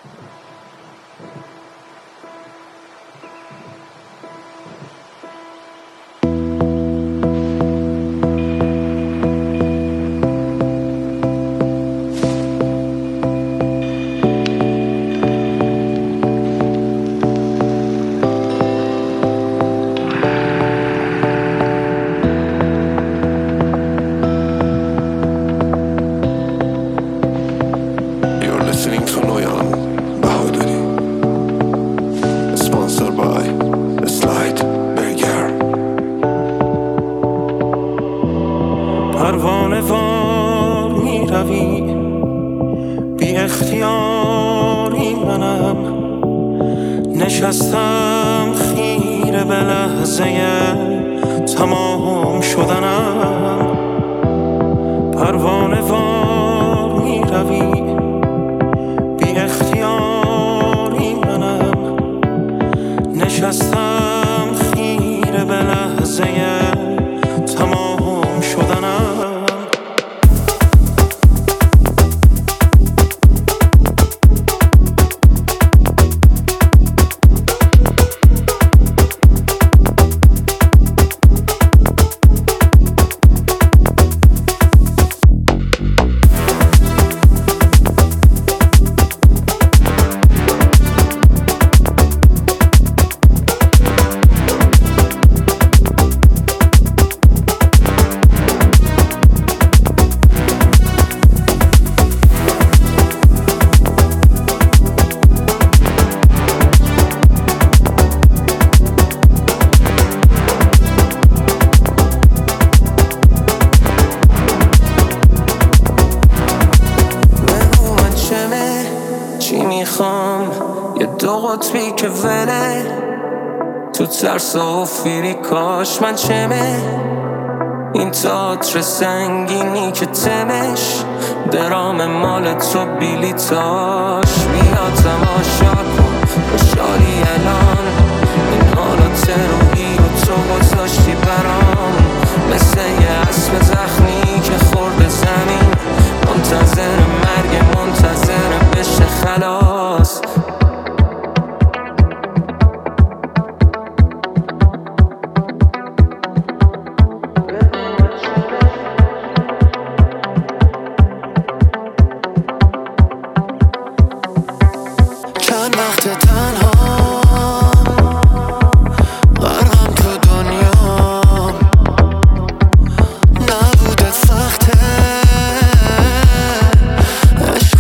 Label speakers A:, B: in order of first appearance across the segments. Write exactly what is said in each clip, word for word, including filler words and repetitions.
A: پروانه وار می روی بی اختیاری منم، نشستم خیره به لحظه تمام شدنم. پروانه وار می روی بی اختیاری منم، نشستم خیره به لحظه تمام شدنم. یه دو قطبی که وله تو ترس و فیری، کاش من چمه این تئاتر سنگینی که تمش درام مال تو بیلیتاش. بیا تماشا کن خوشحالی الان، این حالات روحی رو تو گذاشتی برام، مثل یه اسب زخمی که خورده زمین، منتظر مرگ، منتظر بشه خلاص. چند وقت تنها غرقم تو دنیا، نبوده سخته عشق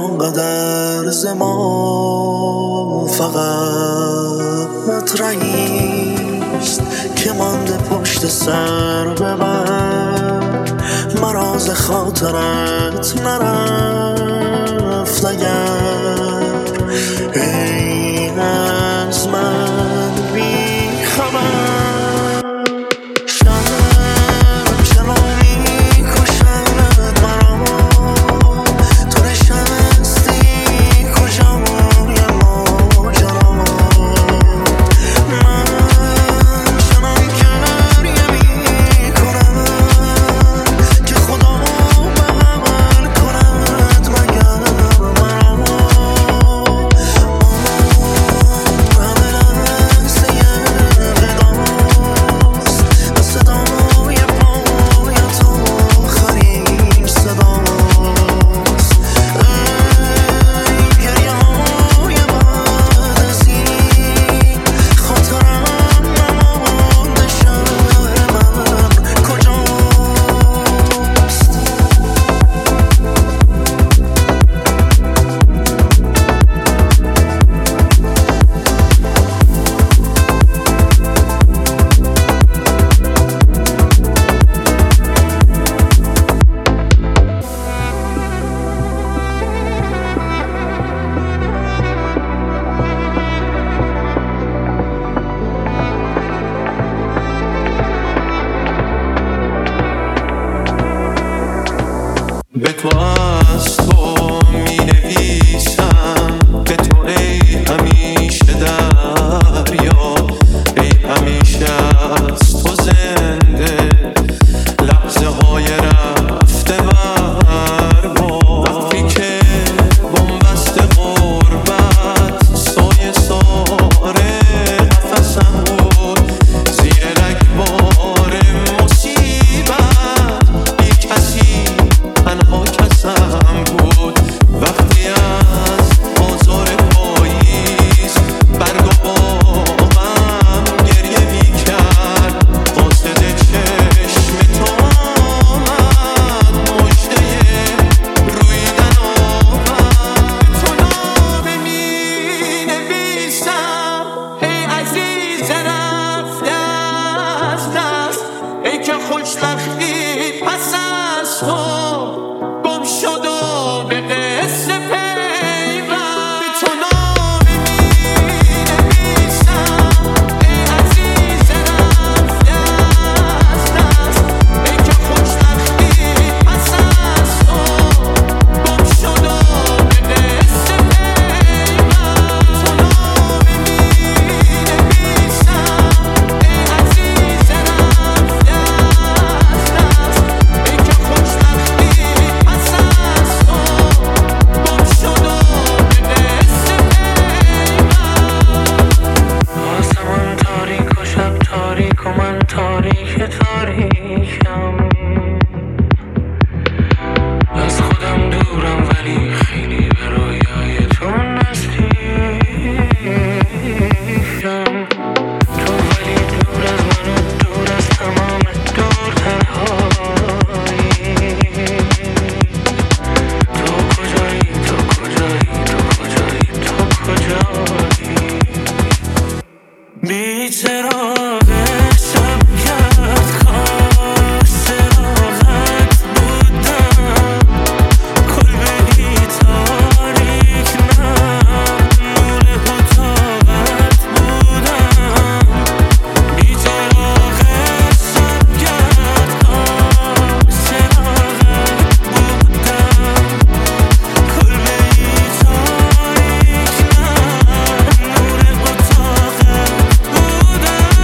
B: آنقدر ز ما فقط رئیست که مانده پشت سر ببر مراز خاطرت نرفت اگر ای از من بی خبر
C: به تو از تو می نویسم به تو ای همیشه دریا ای همیشه از تو زنده لحظه های رفته بر با وقتی که بنبست غربت سایه ساره نفسم بود زیر رگبار مصیبت بی کسی تنها کسم بود وقتی از آزار پاییز برگ و باغم گریه می کرد قاصد چشم تو آمد مژده رویدن آمد تو نامه می نویسم ای عزیز رفته از دست ای که خوشبختی پس از تو گم شد و به قصه پیوند به تو نامه می نویسم ای عزیز رفته از دست ای که خوشبختی پس از تو گم شد و به قصه پیوند تو نامه می نویسم ای عزیز رفته از دست ای که خوشبختی پس از تو گم شد و به قصه آسمان تاریک و شب تاریک و من تاریک تاریکم از خودم دورم ولی خیلی به رویای تو نزدیکم تو ولی دور از من و دور از تمام دور تنهایی تو کجایی تو کجایی تو کجایی تو کجایی بی چراغ شب کرد خواست چراغت بودم کلبه ای تاریک نه نور اتاقت بودم بی چراغ شب کرد خواست چراغت بودم کلبه ای تاریک نه نور اتاقت بودم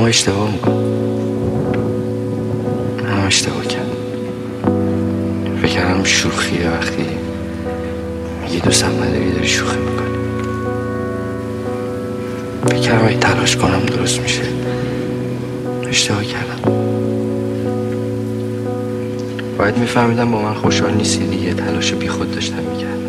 D: اشتباه میکنم. منم اشتباه کردم. فکر کردم شوخیه وقتی میگی دوستم نداری داری شوخی میکنی. فکر کردم اگه تلاش کنم درست میشه. اشتباه کردم. باید میفهمیدم با من خوشحال نیستی دیگه. تلاش بی خود داشتم میکردم.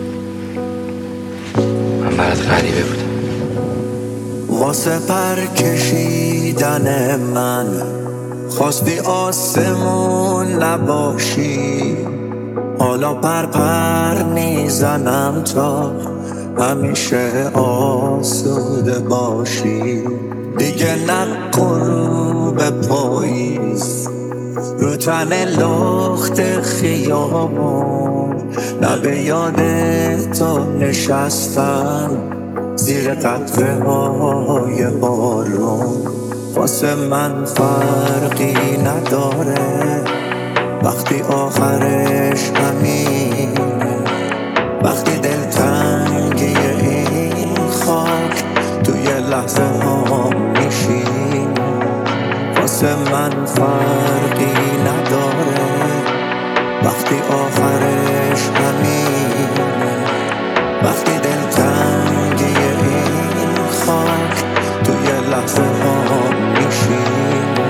D: من برات غریبه بودم.
A: واسه پر کشیدن من خواستی آسمون نباشی، حالا پر پر میزنم تا همیشه آسوده باشی. دیگه نکن رو به پاییز رو تن لخت خیابون، نه به یاد تو نشستم زیر قطره های بارون. واسه من فرقی نداره وقتی آخرش همینه، وقتی دلتنگی این خاک توی لحظه ها میشینه. واسه من فرقی نداره وقتی آخرش همینه، وقتی دلتنگی این خاک توی لحظه ها میشینه.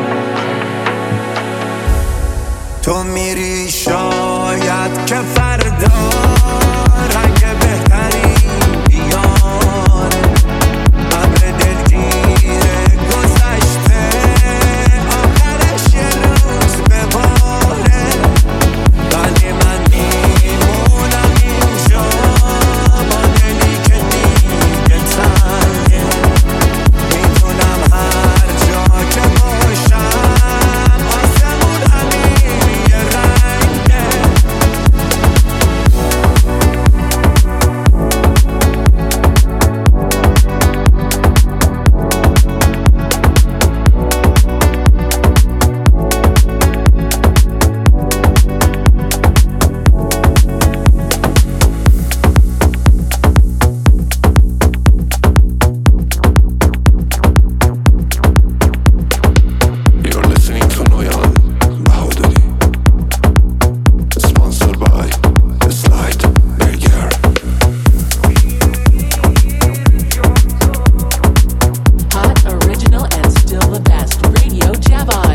A: تو میری شاید که فردا رنگ بهتری بیان، ابر دلگیر گذشته آخرش یه روز بباره. ولی من میمونم اینجا با دلی که دیگه تنگه. میتونم هر جا که باشم آسمون همین یه رنگه.
E: You're listening to Noyan Bahaudari, sponsored by The Slide Burger.
F: Hot, original, and still the best. Radio Javad.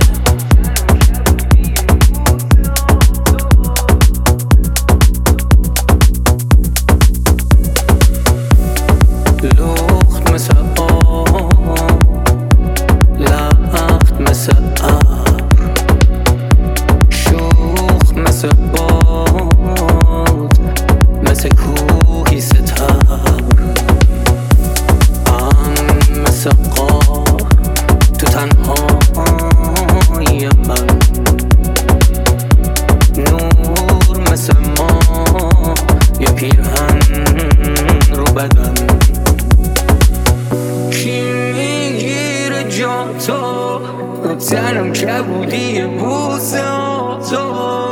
A: لخت مثل آب، لخت مثل ابر، شوخ مثل باد، مثل کوهی ستبر. من مثل قار تو تنهای من، نور مثل ماه یه پیرهن رو بدن. کی میگیره جا تو تنم کبودی بوسه ها تو،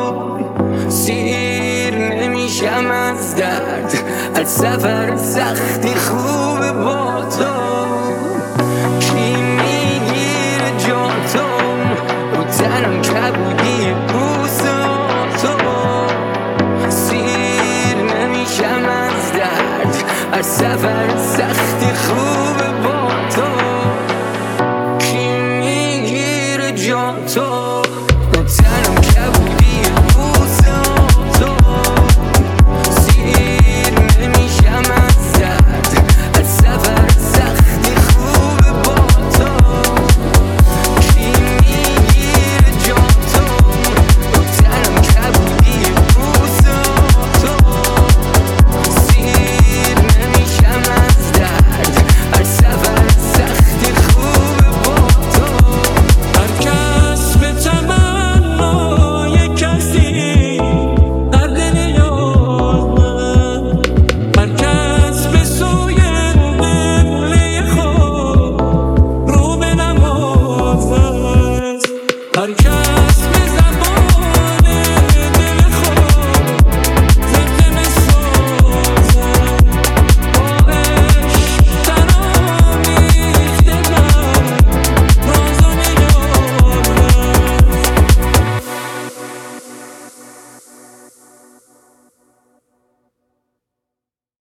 A: سیر نمیشم از درد از سفر سختی خوبه با تو. کی میگیره جا تو تنم کبودی بوسه ها تو، سیر نمیشم از درد از سفر سختی خوبه با تو. کی میگیره جا تو تنم کبودی